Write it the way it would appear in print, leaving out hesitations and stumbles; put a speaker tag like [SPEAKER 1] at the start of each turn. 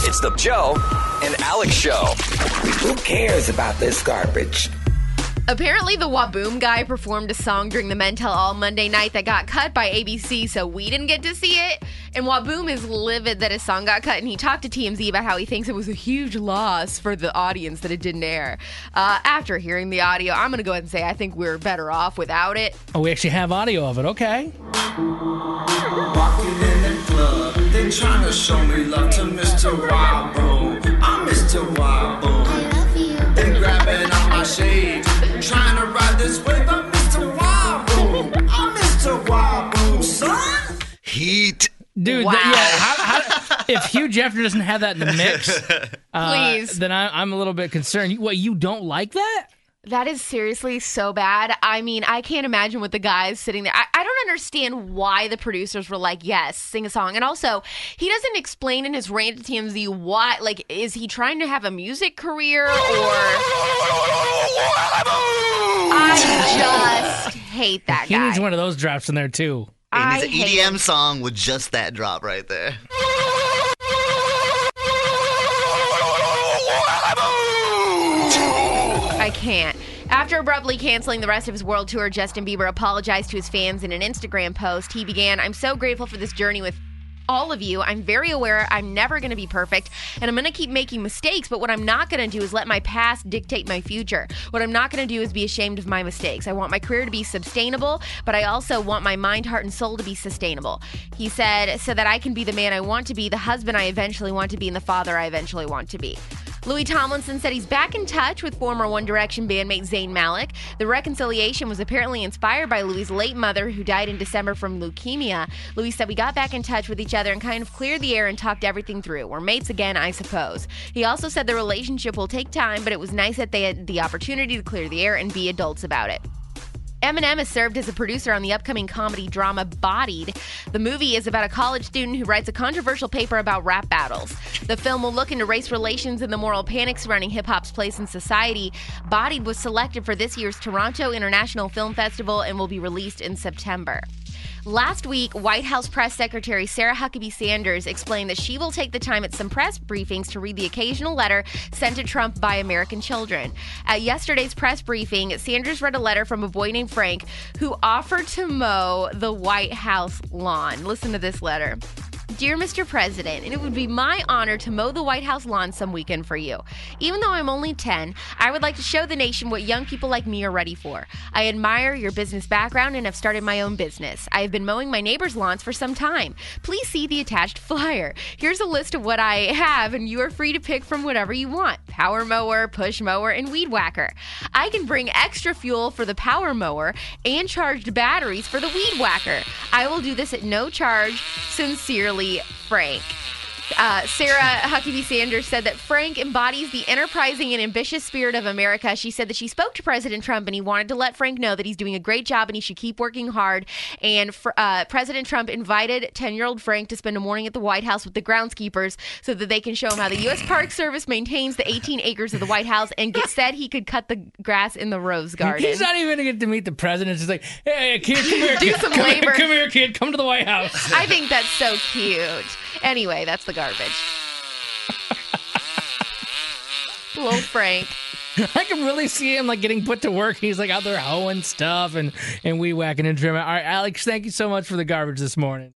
[SPEAKER 1] It's the Joe and Alex Show.
[SPEAKER 2] Who cares about this garbage?
[SPEAKER 3] Apparently, the Waboom guy performed a song during the Men Tell All Monday night that got cut by ABC, so we didn't get to see it. And Waboom is livid that his song got cut, and he talked to TMZ about how he thinks it was a huge loss for the audience that it didn't air. After hearing the audio, I'm going to go ahead and say I think we're better off without it.
[SPEAKER 4] Oh, we actually have audio of it. Okay.
[SPEAKER 5] Walking in the club, they trying to show me love to Mr. Waboom. I'm Mr. Waboom. I love you. They grabbing on my shades, trying to ride this wave. I'm Mr. Waboom. I'm Mr. Waboom, son.
[SPEAKER 6] Heat.
[SPEAKER 4] Dude,
[SPEAKER 3] wow.
[SPEAKER 4] If Hugh Hefner doesn't have that in the mix,
[SPEAKER 3] Please.
[SPEAKER 4] then I'm a little bit concerned. What, you don't like that?
[SPEAKER 3] That is seriously so bad. I mean, I can't imagine what the guys sitting there. I don't understand why the producers were like, yes, sing a song. And also, he doesn't explain in his rant to TMZ why. Like, is he trying to have a music career or... I just hate that guy.
[SPEAKER 4] He needs one of those drops in there, too.
[SPEAKER 6] It needs an EDM song with just that drop right there.
[SPEAKER 3] I can't. After abruptly canceling the rest of his world tour, Justin Bieber apologized to his fans in an Instagram post. He began, "I'm so grateful for this journey with all of you. I'm very aware I'm never going to be perfect, and I'm going to keep making mistakes, but what I'm not going to do is let my past dictate my future. What I'm not going to do is be ashamed of my mistakes. I want my career to be sustainable, but I also want my mind, heart, and soul to be sustainable." He said, "So that I can be the man I want to be, the husband I eventually want to be, and the father I eventually want to be." Louis Tomlinson said he's back in touch with former One Direction bandmate Zayn Malik. The reconciliation was apparently inspired by Louis' late mother, who died in December from leukemia. Louis said, "We got back in touch with each other and kind of cleared the air and talked everything through. We're mates again, I suppose." He also said the relationship will take time, but it was nice that they had the opportunity to clear the air and be adults about it. Eminem has served as a producer on the upcoming comedy drama Bodied. The movie is about a college student who writes a controversial paper about rap battles. The film will look into race relations and the moral panic surrounding hip-hop's place in society. Bodied was selected for this year's Toronto International Film Festival and will be released in September. Last week, White House Press Secretary Sarah Huckabee Sanders explained that she will take the time at some press briefings to read the occasional letter sent to Trump by American children. At yesterday's press briefing, Sanders read a letter from a boy named Frank who offered to mow the White House lawn. Listen to this letter. "Dear Mr. President, it would be my honor to mow the White House lawn some weekend for you. Even though I'm only 10, I would like to show the nation what young people like me are ready for. I admire your business background and have started my own business. I have been mowing my neighbors' lawns for some time. Please see the attached flyer. Here's a list of what I have, and you are free to pick from whatever you want. Power mower, push mower, and weed whacker. I can bring extra fuel for the power mower and charged batteries for the weed whacker. I will do this at no charge. Sincerely, Frank." Sarah Huckabee Sanders said that Frank embodies the enterprising and ambitious spirit of America. She said that she spoke to President Trump and he wanted to let Frank know that he's doing a great job and he should keep working hard. And President Trump invited 10-year-old Frank to spend a morning at the White House with the groundskeepers so that they can show him how the U.S. Park Service maintains the 18 acres of the White House, and said he could cut the grass in the Rose Garden.
[SPEAKER 4] He's not even going to get to meet the president. He's like, "Hey, kid, come here,
[SPEAKER 3] Do
[SPEAKER 4] kid.
[SPEAKER 3] some
[SPEAKER 4] Come
[SPEAKER 3] labor.
[SPEAKER 4] Come here, kid. Come to the White House."
[SPEAKER 3] I think that's so cute. Anyway, that's the garbage. Little Frank.
[SPEAKER 4] I can really see him like getting put to work. He's like out there hoeing stuff and weed whacking and trimming. All right, Alex, thank you so much for the garbage this morning.